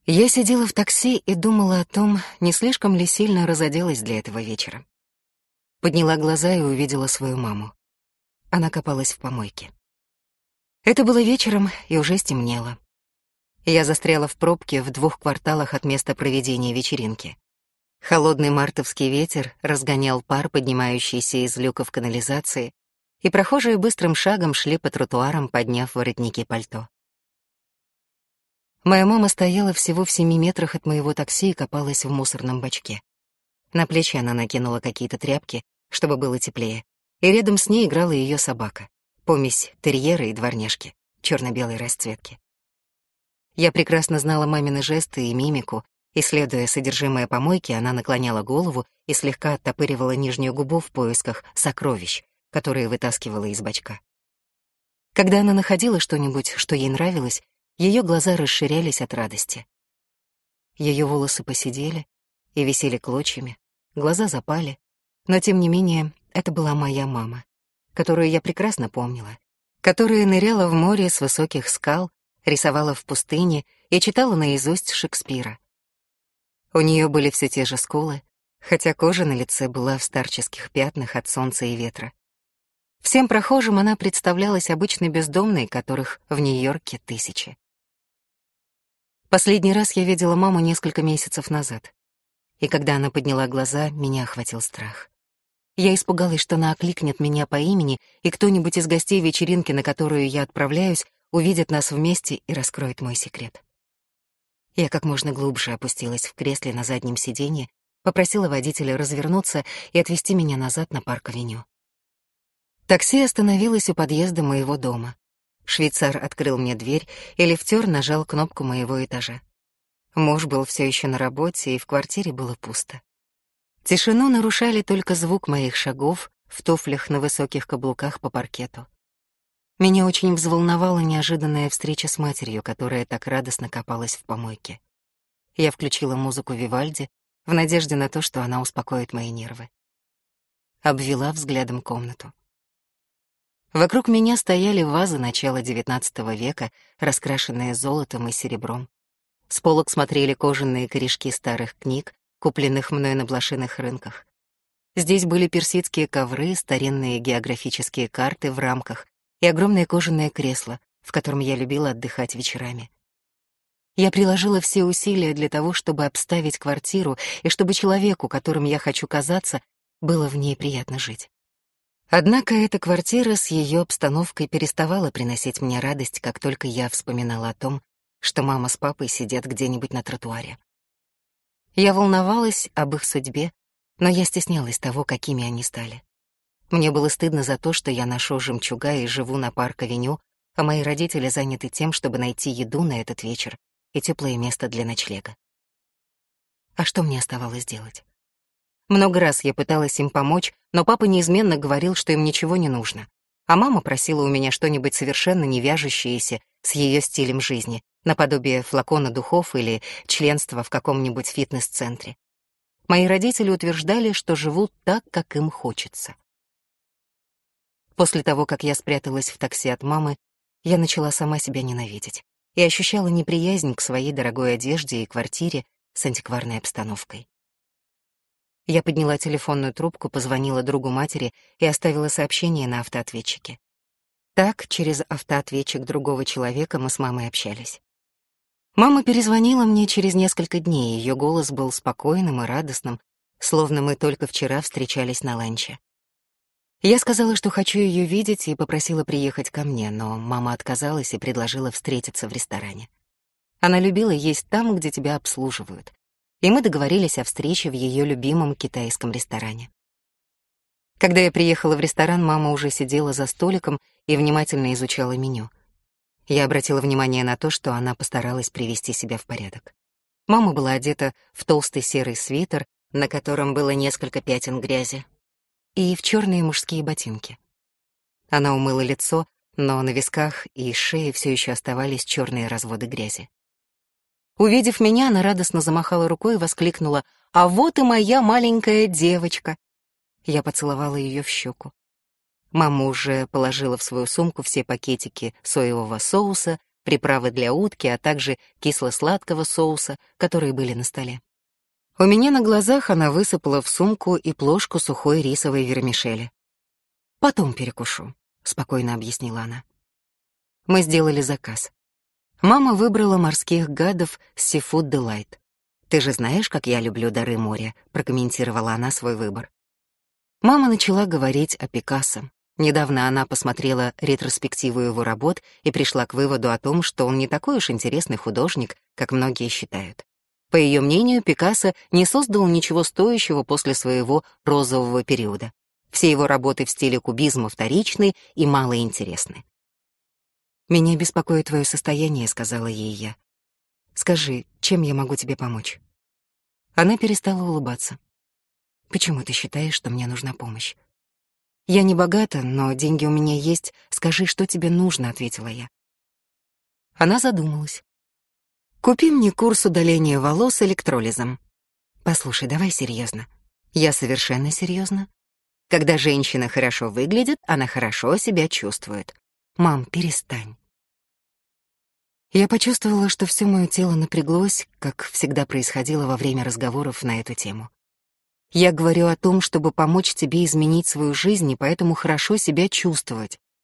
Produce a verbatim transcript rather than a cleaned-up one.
Я сидела в такси и думала о том, не слишком ли сильно разоделась для этого вечера. Подняла глаза и увидела свою маму. Она копалась в помойке. Это было вечером, и уже стемнело. Я застряла в пробке в двух кварталах от места проведения вечеринки. Холодный мартовский ветер разгонял пар, поднимающийся из люков канализации, и прохожие быстрым шагом шли по тротуарам, подняв воротники пальто. Моя мама стояла всего в семи метрах от моего такси и копалась в мусорном бачке. На плечи она накинула какие-то тряпки, чтобы было теплее, и рядом с ней играла ее собака, помесь терьера и дворняжки, черно-белой расцветки. Я прекрасно знала мамины жесты и мимику. Исследуя содержимое помойки, она наклоняла голову и слегка оттопыривала нижнюю губу в поисках сокровищ, которые вытаскивала из бачка. Когда она находила что-нибудь, что ей нравилось, ее глаза расширялись от радости. Ее волосы поседели и висели клочьями, глаза запали, но, тем не менее, это была моя мама, которую я прекрасно помнила, которая ныряла в море с высоких скал, рисовала в пустыне и читала наизусть Шекспира. У нее были все те же скулы, хотя кожа на лице была в старческих пятнах от солнца и ветра. Всем прохожим она представлялась обычной бездомной, которых в Нью-Йорке тысячи. Последний раз я видела маму несколько месяцев назад, и когда она подняла глаза, меня охватил страх. Я испугалась, что она окликнет меня по имени, и кто-нибудь из гостей вечеринки, на которую я отправляюсь, увидит нас вместе и раскроет мой секрет. Я как можно глубже опустилась в кресле на заднем сиденье, попросила водителя развернуться и отвезти меня назад на парк-авеню. Такси остановилось у подъезда моего дома. Швейцар открыл мне дверь, и лифтёр нажал кнопку моего этажа. Муж был все еще на работе, и в квартире было пусто. Тишину нарушали только звук моих шагов в туфлях на высоких каблуках по паркету. Меня очень взволновала неожиданная встреча с матерью, которая так радостно копалась в помойке. Я включила музыку Вивальди в надежде на то, что она успокоит мои нервы. Обвела взглядом комнату. Вокруг меня стояли вазы начала девятнадцатого века, раскрашенные золотом и серебром. С полок смотрели кожаные корешки старых книг, купленных мной на блошиных рынках. Здесь были персидские ковры, старинные географические карты в рамках и огромное кожаное кресло, в котором я любила отдыхать вечерами. Я приложила все усилия для того, чтобы обставить квартиру и чтобы человеку, которым я хочу казаться, было в ней приятно жить. Однако эта квартира с ее обстановкой переставала приносить мне радость, как только я вспоминала о том, что мама с папой сидят где-нибудь на тротуаре. Я волновалась об их судьбе, но я стеснялась того, какими они стали. Мне было стыдно за то, что я ношу жемчуга и живу на парк-авеню, а мои родители заняты тем, чтобы найти еду на этот вечер и теплое место для ночлега. А что мне оставалось делать? Много раз я пыталась им помочь, но папа неизменно говорил, что им ничего не нужно, а мама просила у меня что-нибудь совершенно не вяжущееся с ее стилем жизни, наподобие флакона духов или членства в каком-нибудь фитнес-центре. Мои родители утверждали, что живут так, как им хочется. После того, как я спряталась в такси от мамы, я начала сама себя ненавидеть и ощущала неприязнь к своей дорогой одежде и квартире с антикварной обстановкой. Я подняла телефонную трубку, позвонила другу матери и оставила сообщение на автоответчике. Так, через автоответчик другого человека мы с мамой общались. Мама перезвонила мне через несколько дней, ее голос был спокойным и радостным, словно мы только вчера встречались на ланче. Я сказала, что хочу ее видеть, и попросила приехать ко мне, но мама отказалась и предложила встретиться в ресторане. Она любила есть там, где тебя обслуживают, и мы договорились о встрече в ее любимом китайском ресторане. Когда я приехала в ресторан, мама уже сидела за столиком и внимательно изучала меню. Я обратила внимание на то, что она постаралась привести себя в порядок. Мама была одета в толстый серый свитер, на котором было несколько пятен грязи, и в черные мужские ботинки. Она умыла лицо, но на висках и шее все еще оставались черные разводы грязи. Увидев меня, она радостно замахала рукой и воскликнула: «А вот и моя маленькая девочка!» Я поцеловала ее в щеку. Мама уже положила в свою сумку все пакетики соевого соуса, приправы для утки, а также кисло-сладкого соуса, которые были на столе. У меня на глазах она высыпала в сумку и плошку сухой рисовой вермишели. «Потом перекушу», — спокойно объяснила она. Мы сделали заказ. Мама выбрала морских гадов с Seafood Delight. «Ты же знаешь, как я люблю дары моря», — прокомментировала она свой выбор. Мама начала говорить о Пикассо. Недавно она посмотрела ретроспективу его работ и пришла к выводу о том, что он не такой уж интересный художник, как многие считают. По ее мнению, Пикассо не создал ничего стоящего после своего розового периода. Все его работы в стиле кубизма вторичны и малоинтересны. «Меня беспокоит твое состояние», — сказала ей я. «Скажи, чем я могу тебе помочь?» Она перестала улыбаться. «Почему ты считаешь, что мне нужна помощь?» «Я не богата, но деньги у меня есть. Скажи, что тебе нужно», — ответила я. Она задумалась. «Купи мне курс удаления волос электролизом». «Послушай, давай серьезно». «Я совершенно серьезно. Когда женщина хорошо выглядит, она хорошо себя чувствует. Мам, перестань». Я почувствовала, что все мое тело напряглось, как всегда происходило во время разговоров на эту тему. Я говорю о том, чтобы помочь тебе изменить свою жизнь и поэтому хорошо себя чувствовать.